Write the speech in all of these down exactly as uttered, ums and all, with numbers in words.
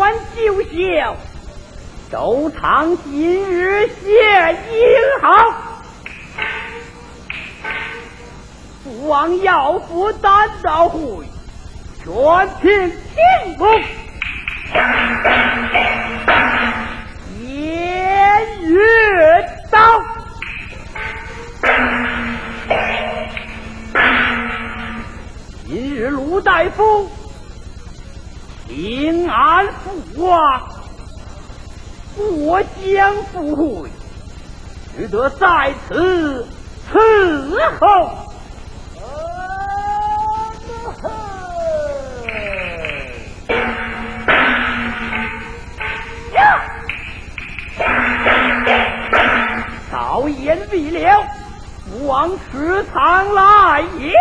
九霄，周长今日谢英豪，父王要赴丹道会，全凭天公。颜月刀，今日陆大夫平安复亡，过江赴会，只得在此伺候。早言未了，父王迟仓来也。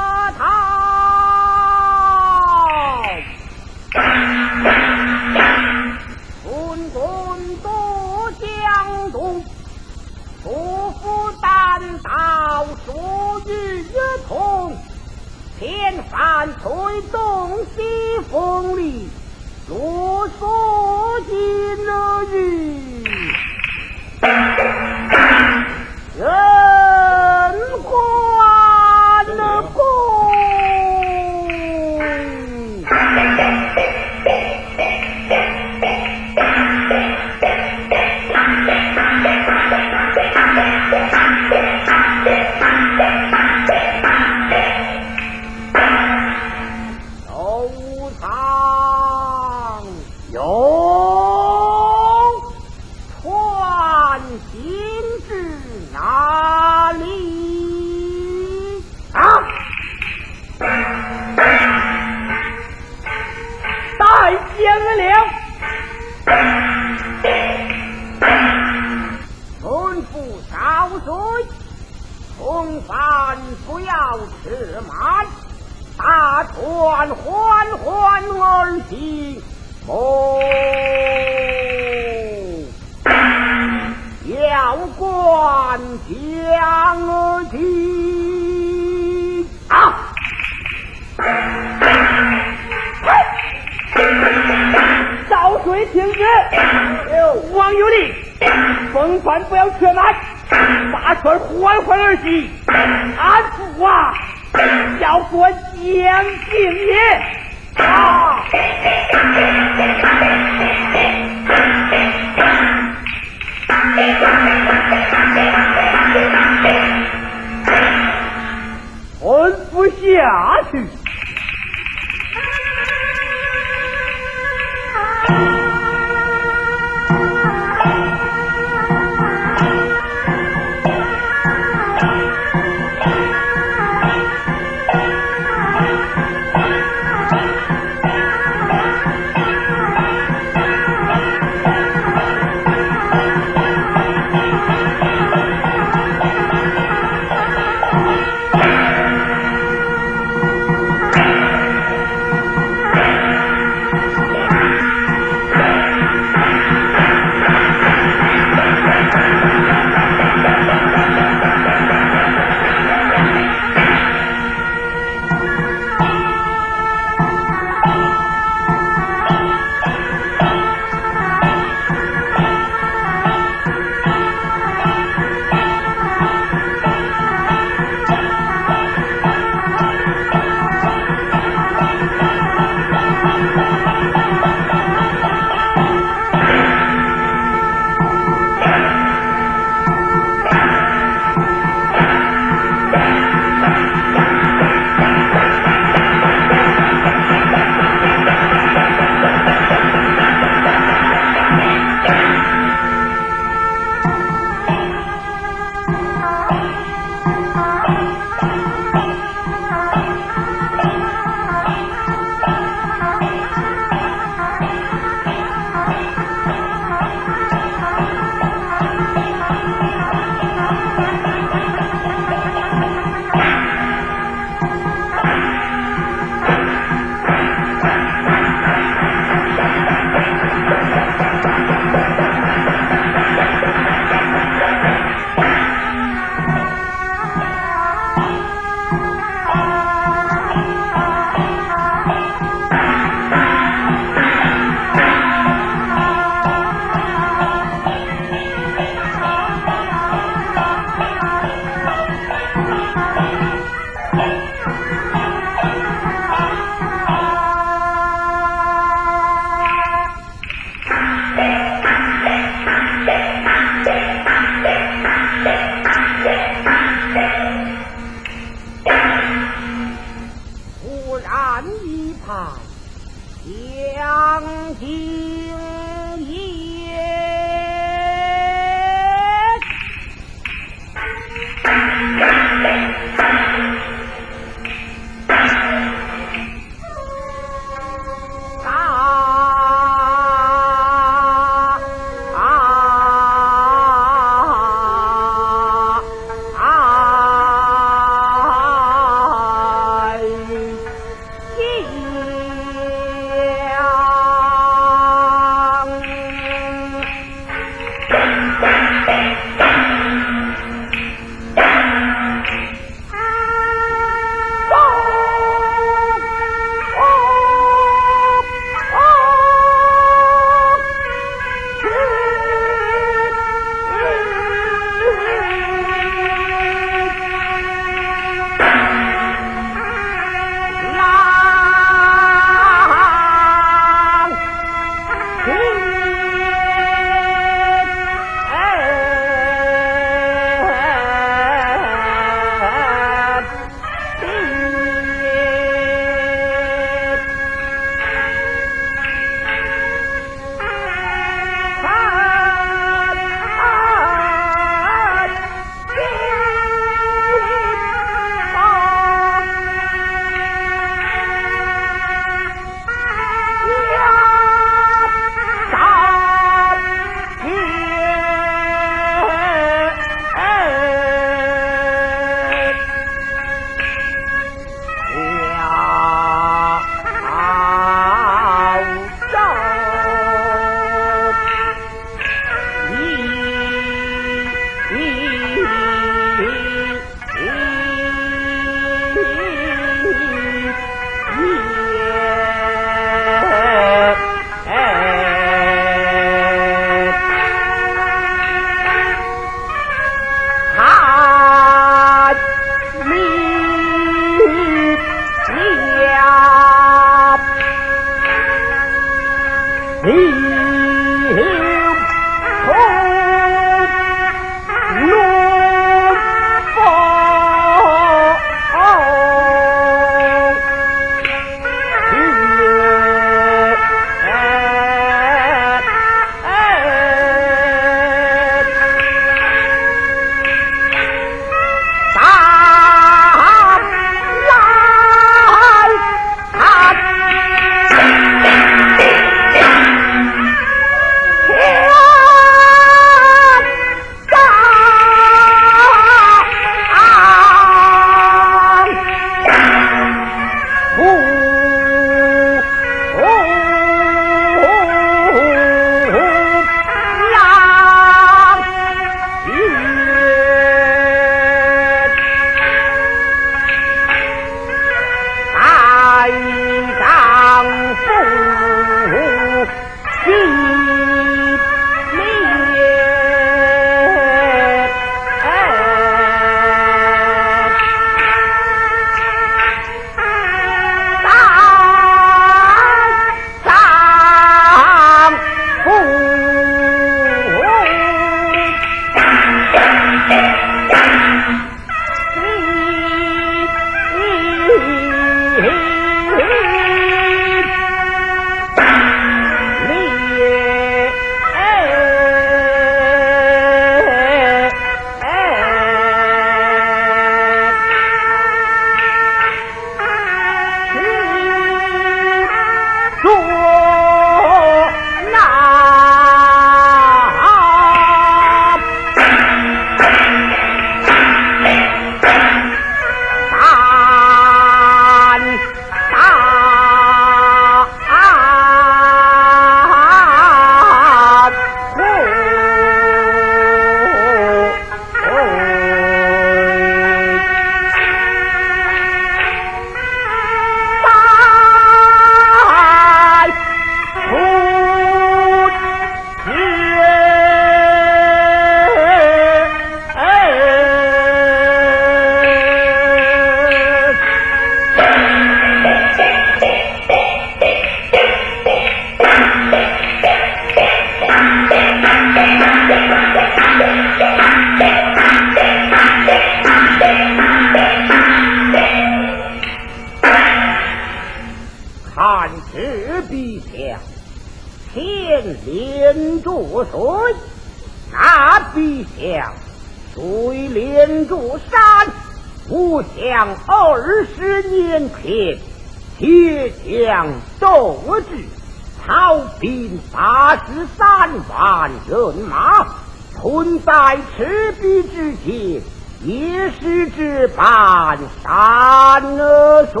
连着水，那必向水连着山。我想二十年前铁将斗志，曹兵八十三万人马，屯在赤壁之前，也是这般山水。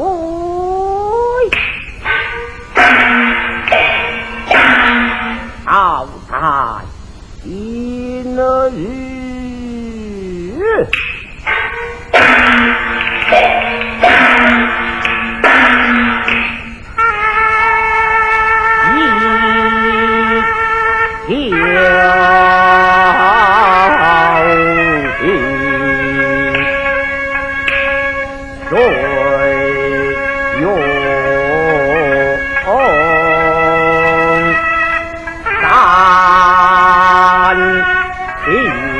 好在今日一条水涌三天。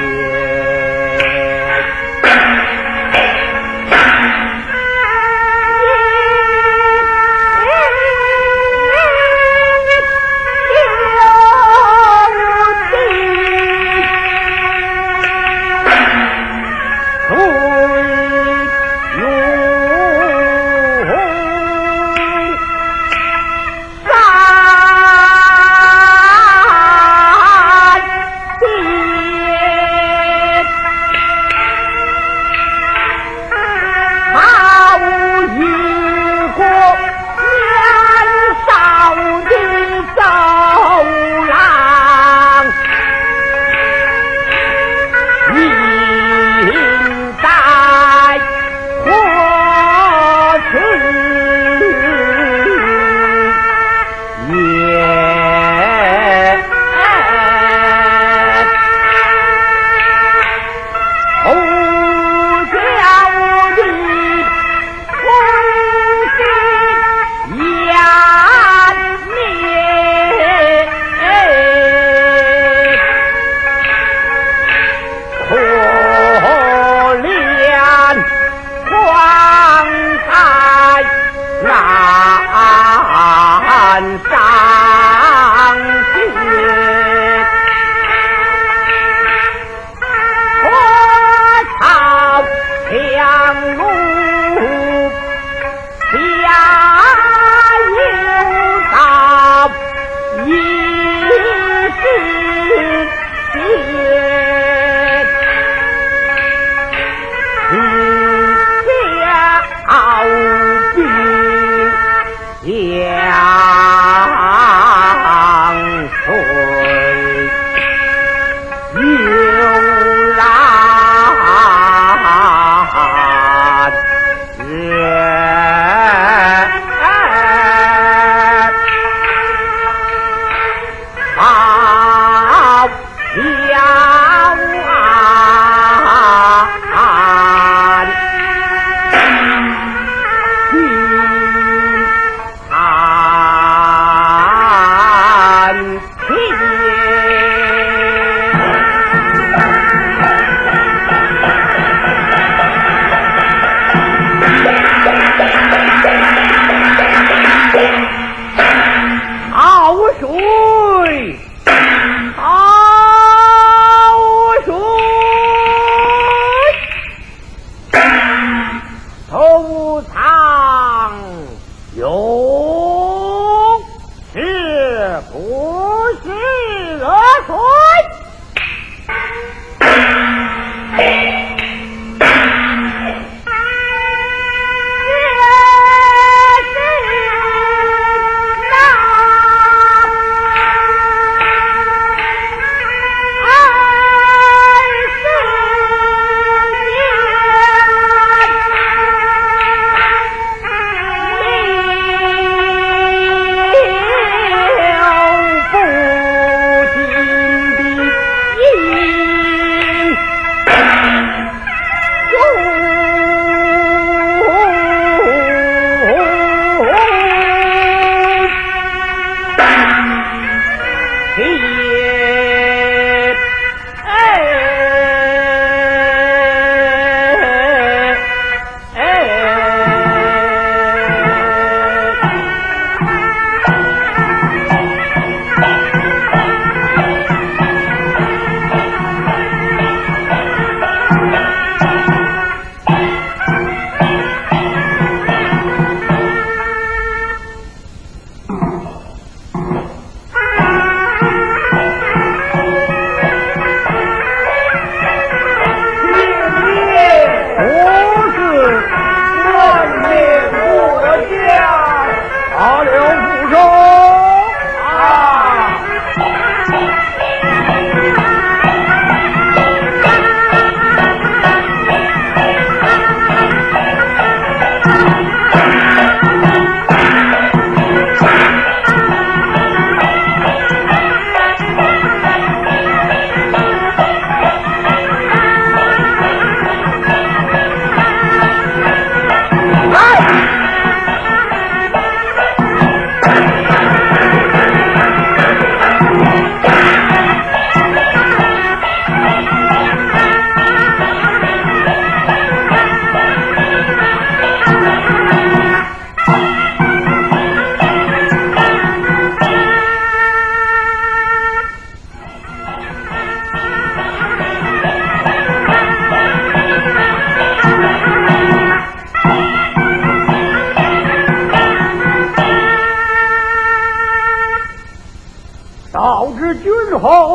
呀。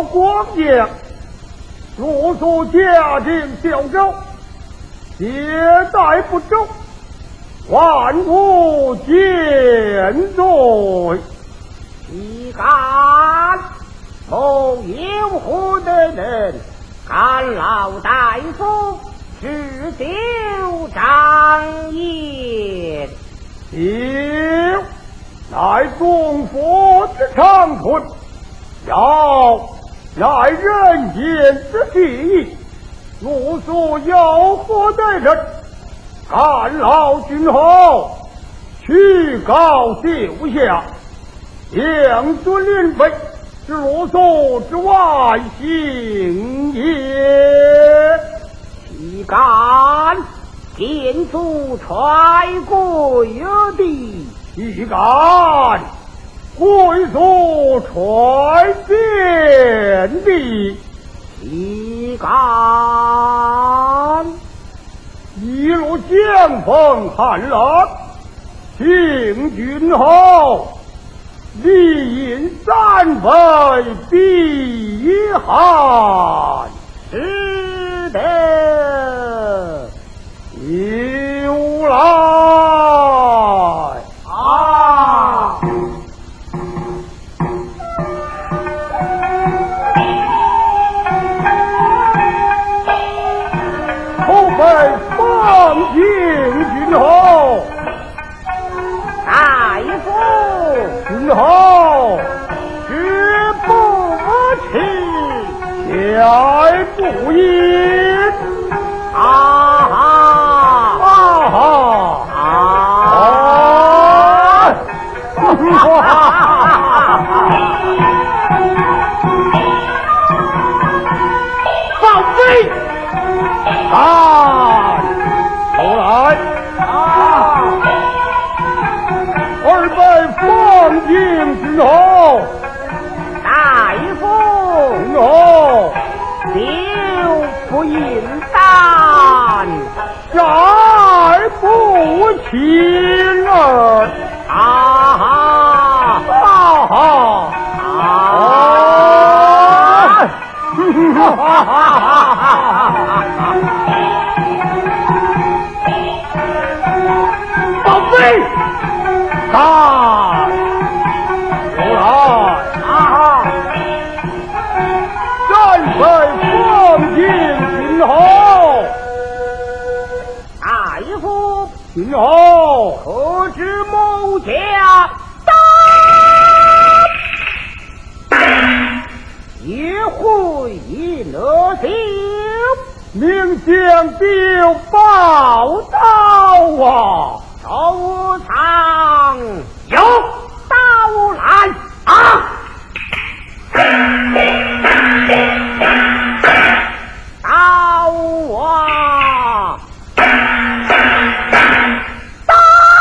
光阳，若所家境小周，接待不周，万无见罪。 岂敢从有祸的人干劳大夫，只丢张言。 有乃众佛之长存，要乃人间之记忆。若所有祸的人干劳君后，去告秀下，两尊临妃，是罗嗦之外行也。 岂敢见足揣贵地， 岂敢贵所揣见地， 岂敢一路相逢寒冷，请君后立饮三杯避寒。 是的， 有来啊！ 后辈放进君后， 大夫君后知不起，来不应。 啊哈啊哈啊！ 放飞！啊！出来！ 啊！ 二辈放进君后， 大夫君后就不应当再不亲儿。 啊哈啊哈！ 啊！ 宝贝，看，出来！ 啊！ 战费放进君后， 大夫君后可知某家也会乐行？ 明将就报道啊！ 收藏有刀来啊！刀啊！刀！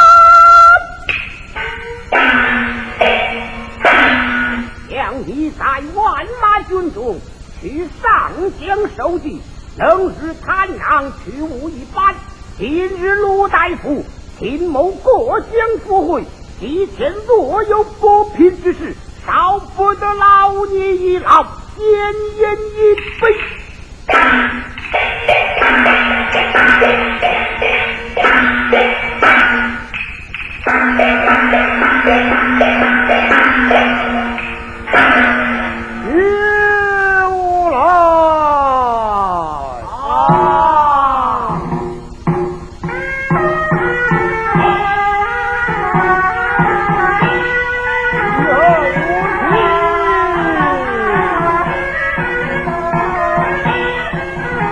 将你在万马军中去上将收集，能日坦让，去无一般。今日卢大夫听谋过江赴会，提前若有不平之事，少不得劳你一劳，闲言一杯。 有来啊！ 有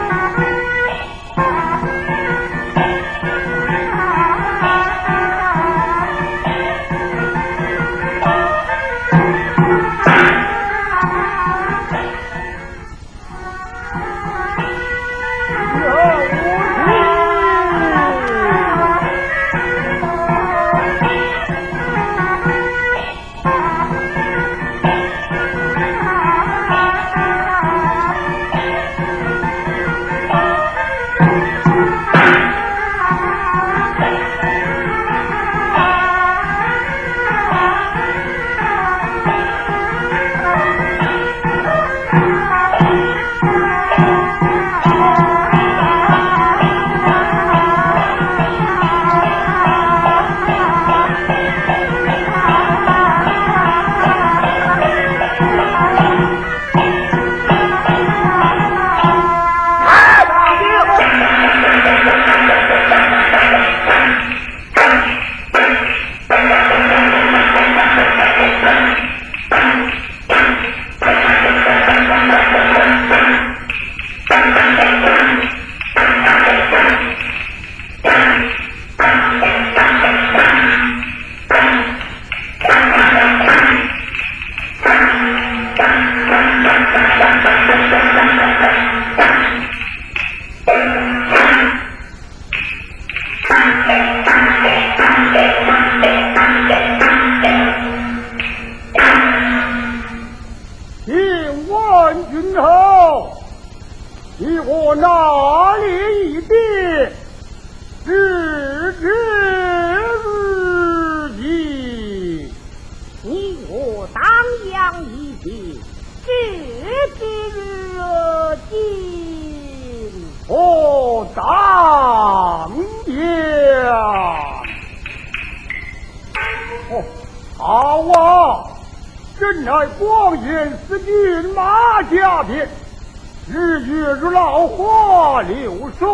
好啊！真乃光颜似骏马加鞭，日月如老花流水，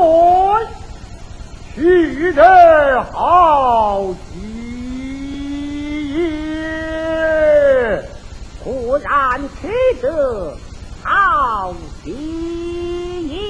取得好极也！ 果然取得好极也！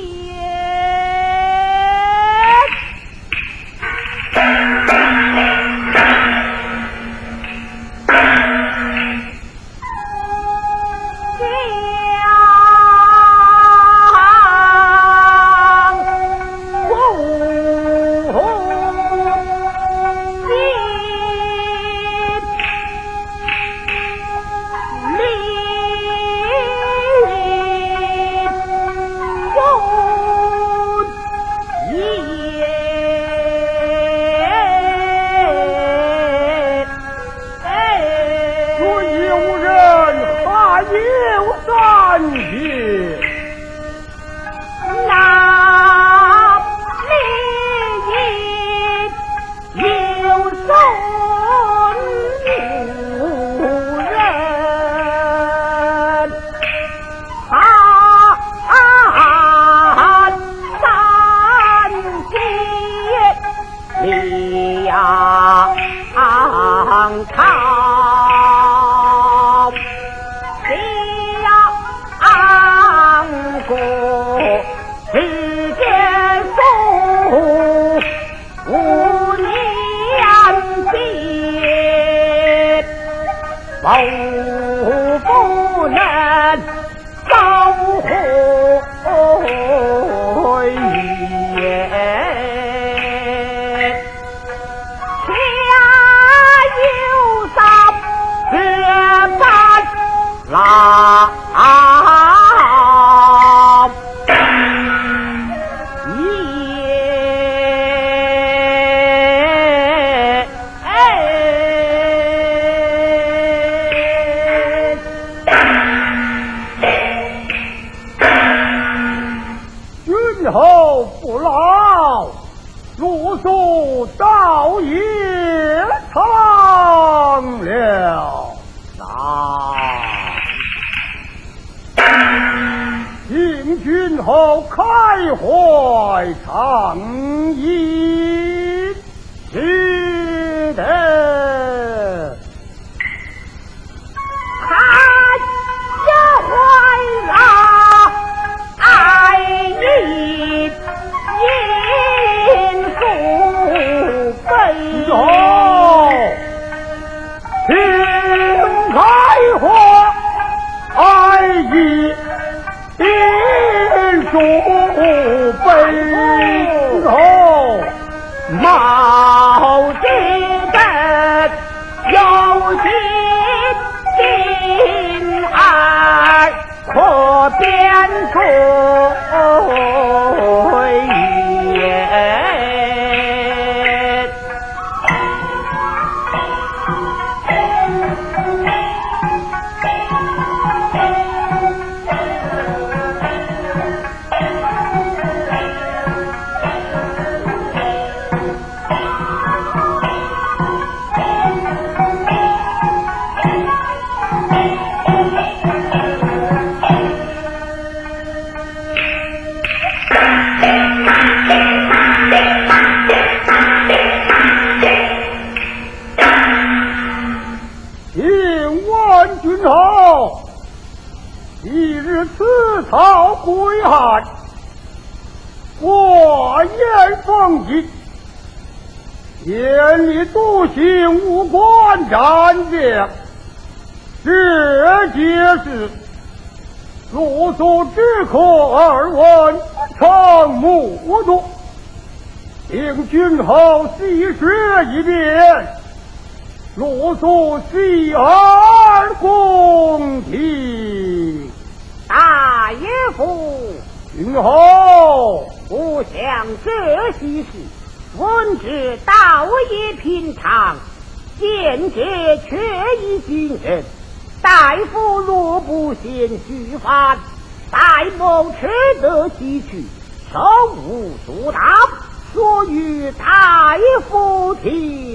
眼里独行无关战将，这皆是路所只可耳闻，常目睹。请君后细说一遍，路所细耳恭听。 大爷夫， 君后不想这些事，闻之道也平常，见者却已惊人。大夫若不先虚发，大谋吃得西去，手无足蹈，所与大夫听。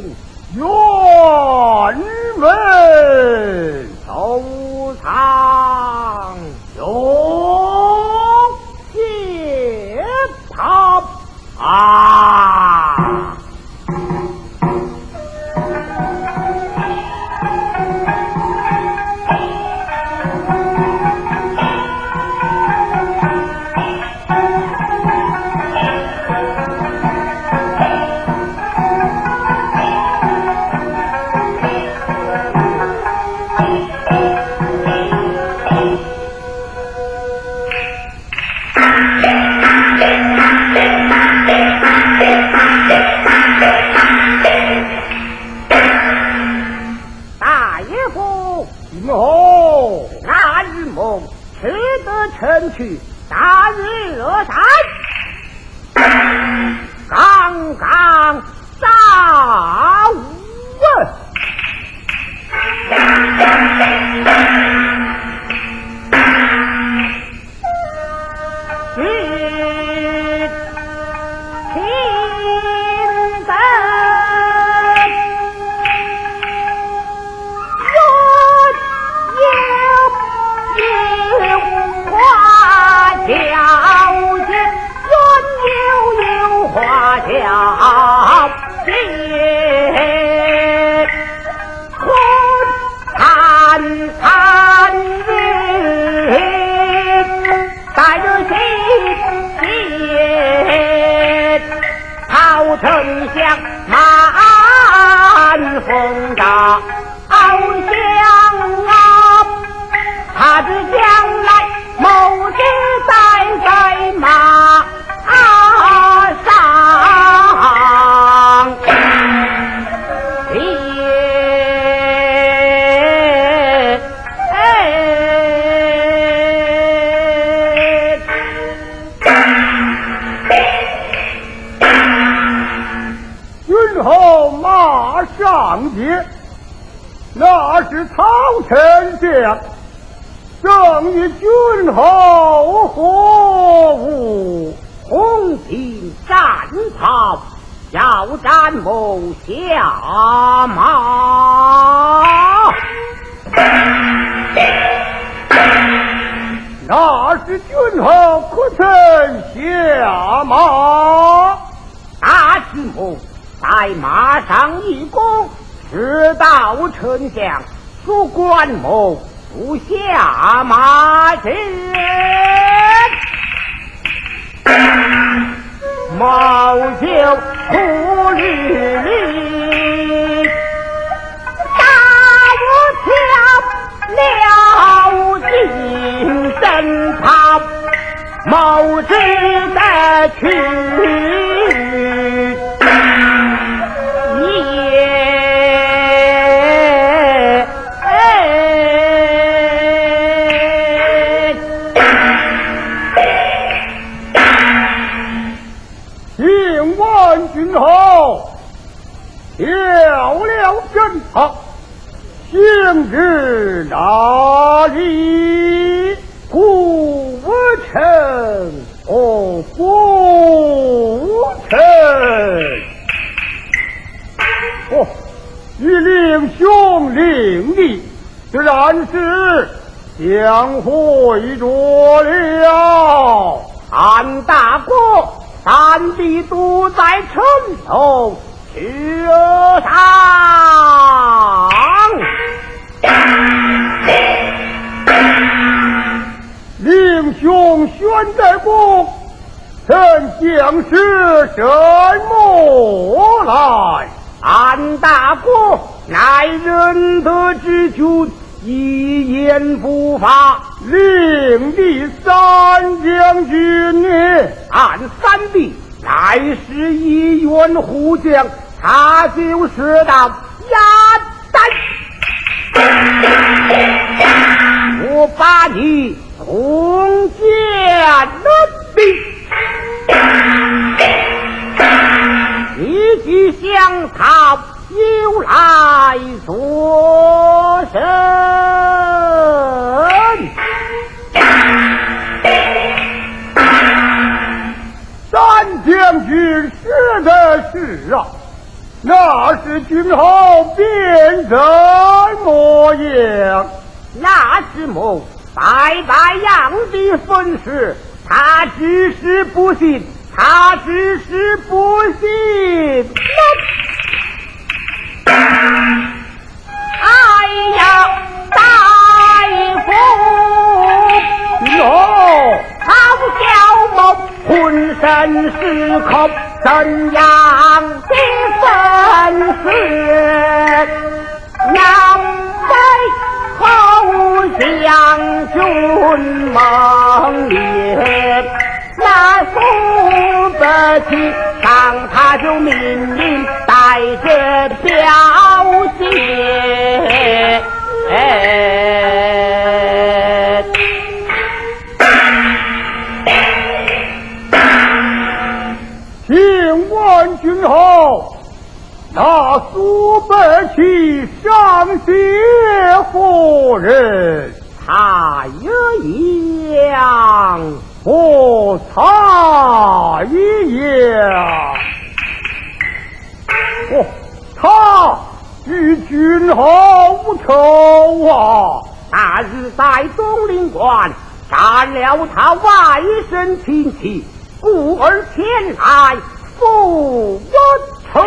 辕门收藏有谢他啊！ 哦， 那日梦吃得成去，大日热山，刚刚杀无是情灯。小姐，昏惨惨日，带着喜帖，曹丞相满风大香啊，他知将来谋之在在马上。 君后马上节，那是曹丞相，正与君后何物？ 红巾战袍，要战谋下马。 那是君后可曾下马？ 大知谋在马上一弓，直到丞相属关某不下马之。毛就苦日里，大我跳了进身旁，毛只得去。君后跳了阵旁，行至哪里？故城哦，故城哦，一令兄令弟，自然是相会着了。 韩大国三弟都在城头之上， 令兄选在宫，臣将是什么来？ 韩大国乃仁德之君，一言不发。 令弟三将军呢？ 俺三弟乃是一员虎将，他就是当鸭蛋。我把你同见了的，一句相讨，由来作甚？ 三将军是的是啊， 那时君后便怎么样？ 那时某白白样的分尸，他只是不信，他只是不信。哎呀，大夫！ 哟， 好小某浑身是口，怎样的分尸？南北后将军梦里，那苏德起上他就命令带着表姐。哎， 请问君后，那苏北齐上谢夫人， 他有样不差一样。哦，他与君后无仇啊！ 那日在东陵关斩了他外甥亲戚，故而前来复我仇。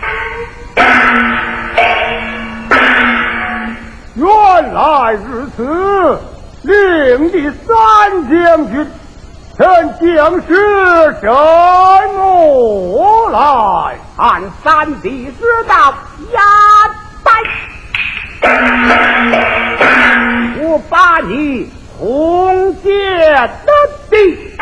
原来如此，令的三将军，臣将士什么来？ 按三弟之道压败，我把你红结得地。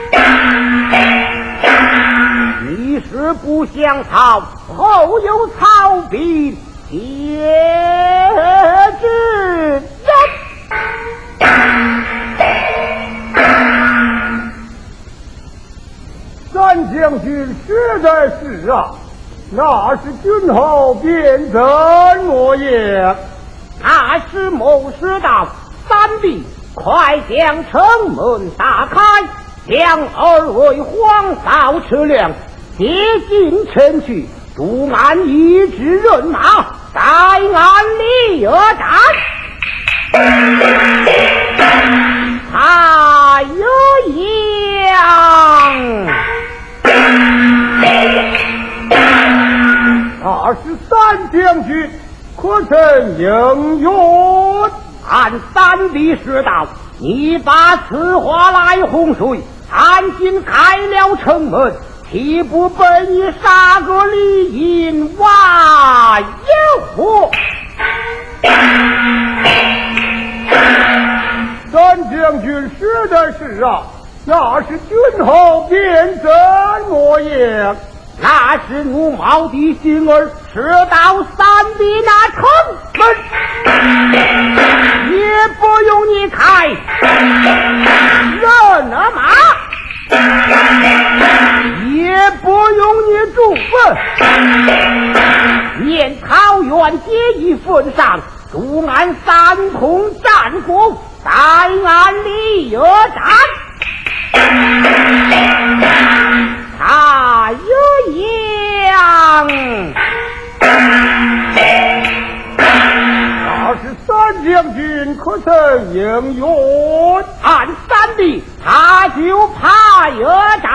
你是不降曹，后有曹兵接之人。 三将军实在是啊，那是君后便怎么样？ 那时谋士道，三弟快将城门打开，将二位皇嫂车辆接进城去，驻安一支人马，在岸里而战。还有样， 那是三将军，可曾应允？ 按三弟说道，你把此话来洪水，安心开了城门，岂不被你杀个里隐外有？ 三将军实在是啊，那是君后便怎么样？ 那是奴毛的心儿吃到三弟那城门，也不用你开人马，也不用你祝福，念桃园结义份上，驻安三通战鼓，在岸里而战。他有样， 那是三将军可曾应允？ 按三弟，他就怕有战。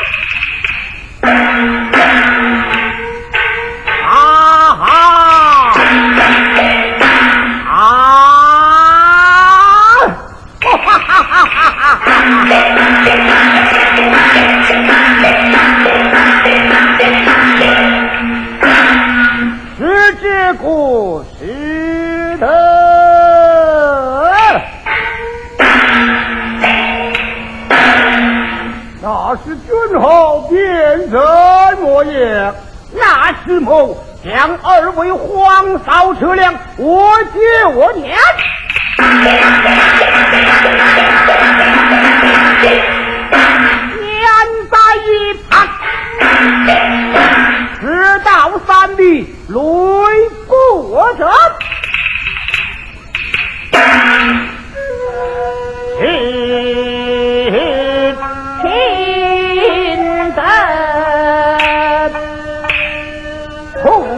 啊哈！啊！哈哈哈哈哈！时之故时得， 那是君后便怎么样？ 那时某将二位皇嫂车辆我接我撵，撵在一旁，直到三弟累过者，是亲的。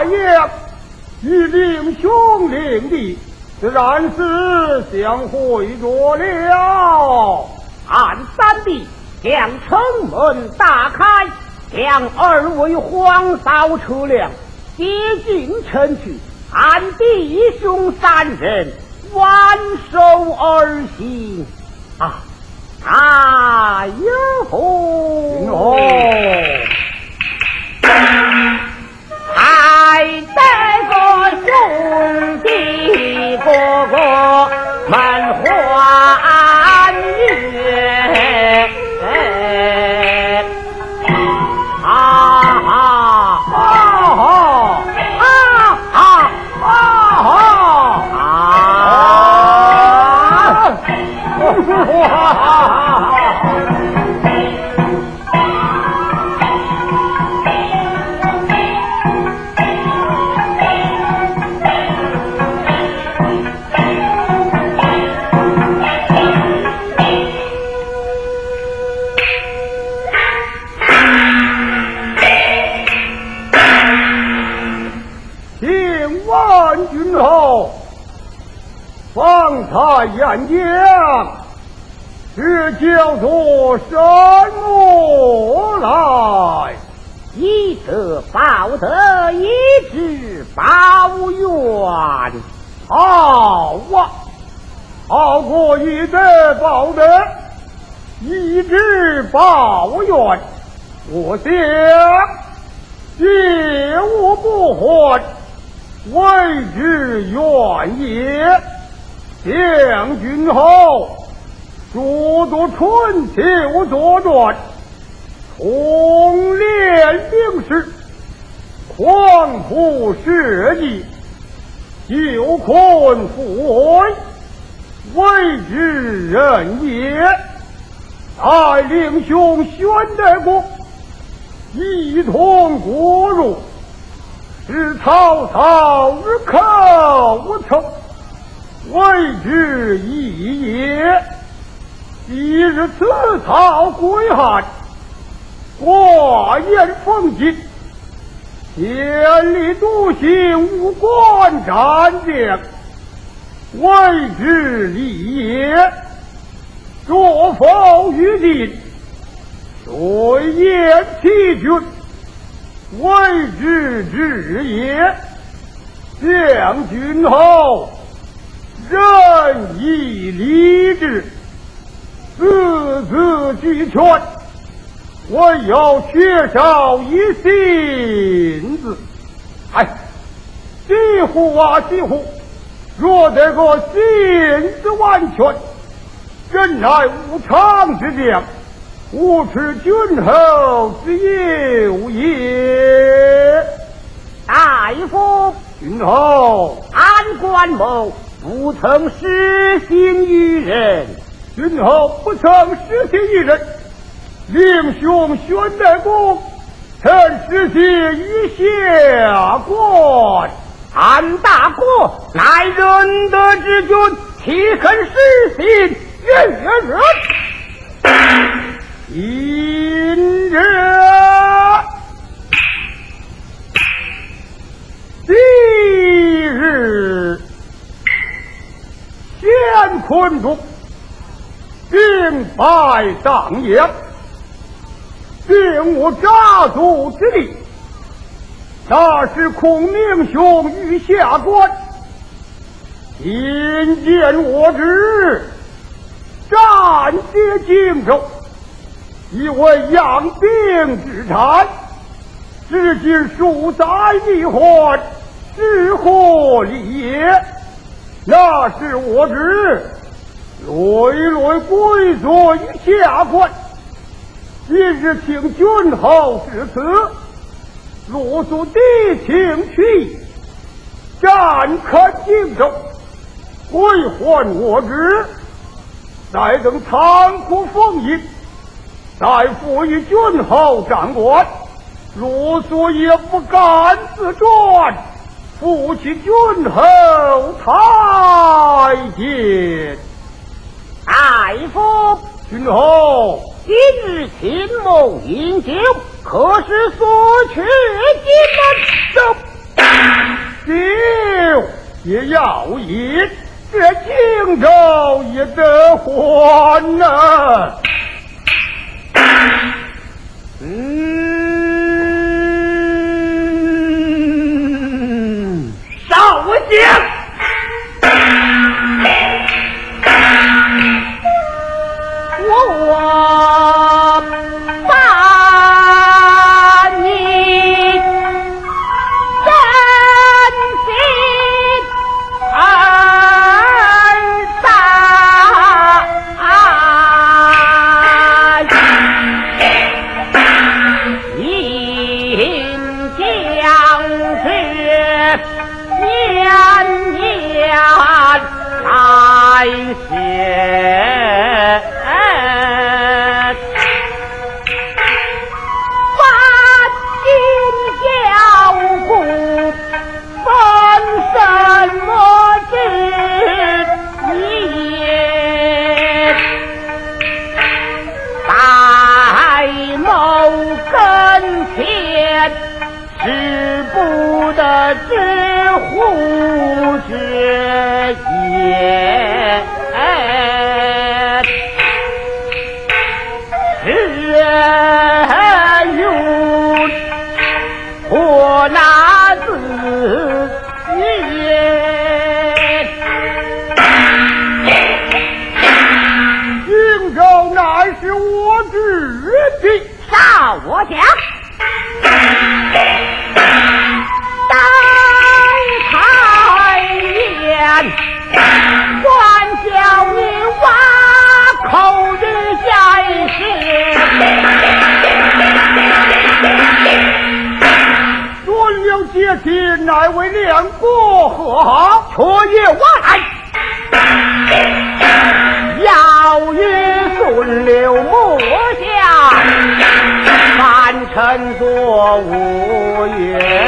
爷与令兄令弟，自然是相会着了。 按三弟将城门打开，将二位皇嫂车辆接进城去，按弟兄三人挽手而行。啊！哎呦哦！ 还得个兄弟哥哥们欢悦，啊哈啊哈啊哈啊哈啊！ 君后，方才演讲是叫做什么来？ 一则报德，一直报怨。 好啊，好过一则报德，一直报怨。我想借物不还，为之愿也。将军后诸多春秋左传，统练兵士，匡扶社稷，救困扶危，为之人也。带领兄宣德公一同过入，使曹操之寇仇，为之义也。昔日此曹归汉，挂雁奉进，千里独行，无关战将，为之利也。若否于今，水淹其军，为之至也。将军后仁义礼智，字字俱全，唯有缺少一心字。哎，几乎啊几乎，若这个心字完全，真乃无常之将，无耻君后之有也。 大夫， 君后， 安关某不曾失信于人。 君后不曾失信于人，令兄宣德公曾失信于下官。 安大国乃仁德之君，岂肯失信于人？ 今日今日乾坤中兵败当阳，并无扎足之力，那是孔明兄与下官今见我之战皆荆州，以为养兵之产，至今数载未还，是何理也？那是我之累累归罪于下官，今日请君后至此，露宿敌情去意，战肯荆州，归还我之，再等残酷封印，再赋予君后掌管，露宿也不敢自转，负起君后太监。 大夫， 君后， 今日秦某饮酒，可是所取金门？ 酒也要饮，这荆州也得还呢。 嗯，少将，我把你真心而待，应将是年年来谢。是不得之乎之也，是云或那子也。 荆州乃是我之地， 少我讲。当太监管教你挖口的家事， 准有节气，乃为两国和好， 却也挖来。要与顺流莫下，凡尘作无缘。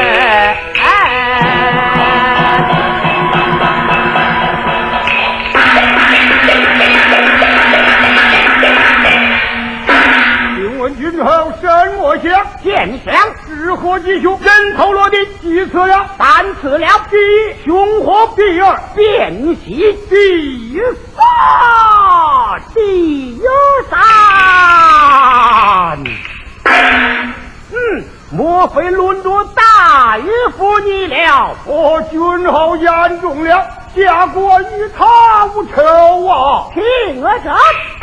请问君后什么相？ 见相是何吉凶？人头落地，几次了？ 三次了。 第一，凶祸；第二， 变喜； 第三， 第三。嗯，莫非轮着大夫你了？ 我君后言中了，下国与他无仇啊！ 听我说，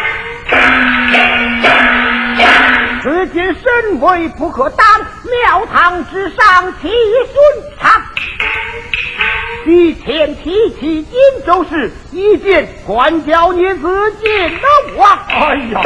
此今身位不可当，庙堂之上气顺畅。提前提起荆州市，一见管教你自尽了亡。 哎呀！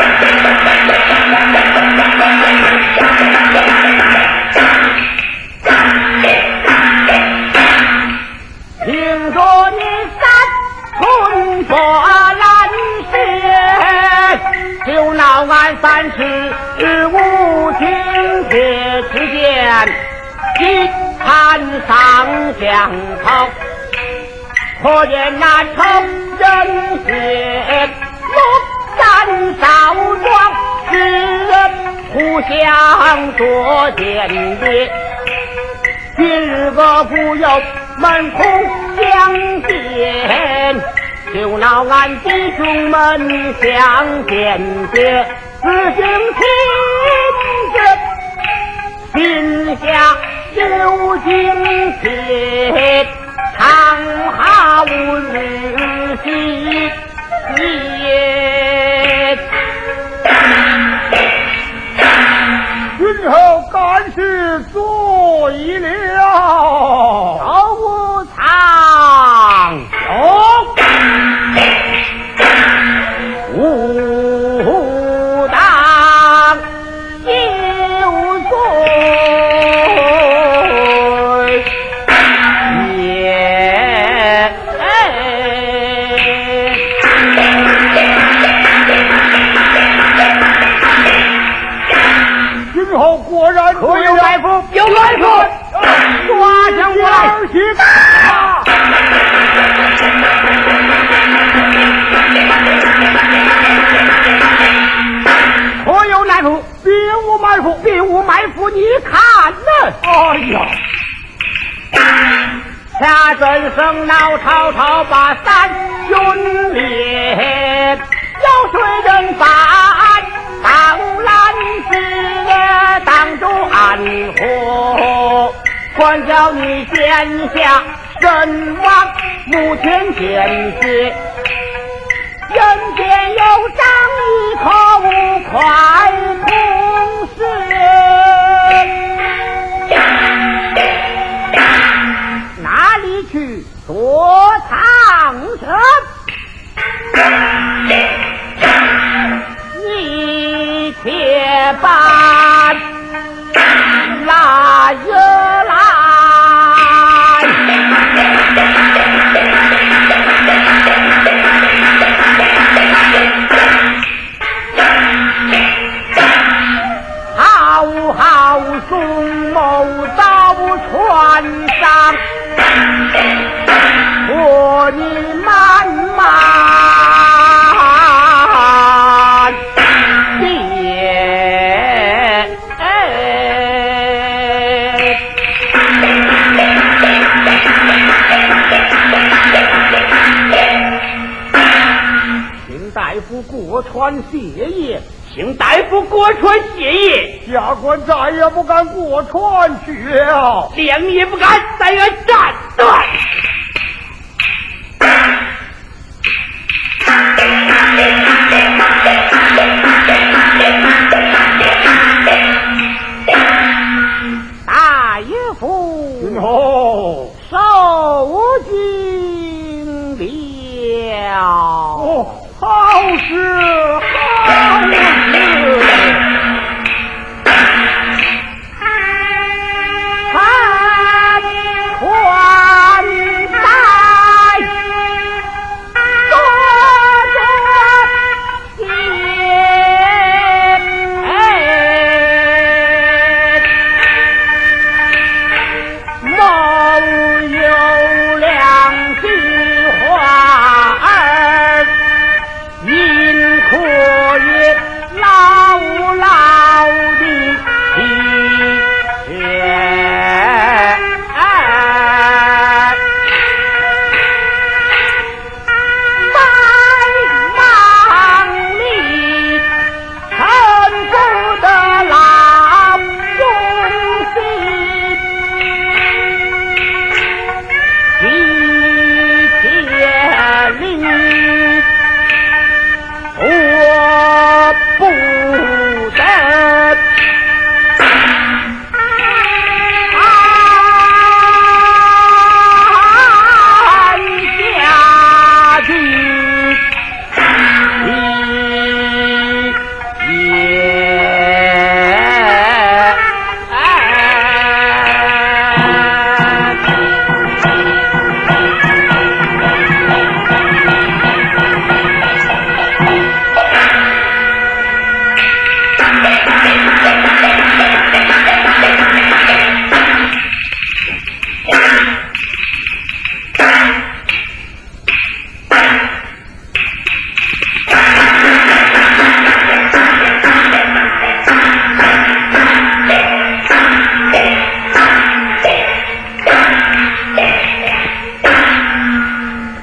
听说你三寸破烂事，就闹俺三十无情铁之间，一谈上相头，可见那仇人血，龙山少庄之人互相作间谍，今日个不有门空相见，就闹俺弟兄们相见结，自行亲着心下有惊切，常好日夕夜。 君后干事做已了， 周无常有武当有罪也。 君后果然可有来福？有来福！抓将我来！ 去吧！ 可有来福？ 并无埋伏， 并无埋伏，你看呢？ 哎呀！ 小下尊声闹吵吵，把三军列，要水人犯当拦子，当主安护，管教你殿下身亡，目前见血。人间有张一口快空事，哪里去做长生？你且把来也来。好好宋某到船上，和你慢慢别。请大夫过船谢业。请大夫过船谢业， 下官再也不敢过船去了， 两也不敢再来战断。大夫， 今后受惊了。 哦，好事。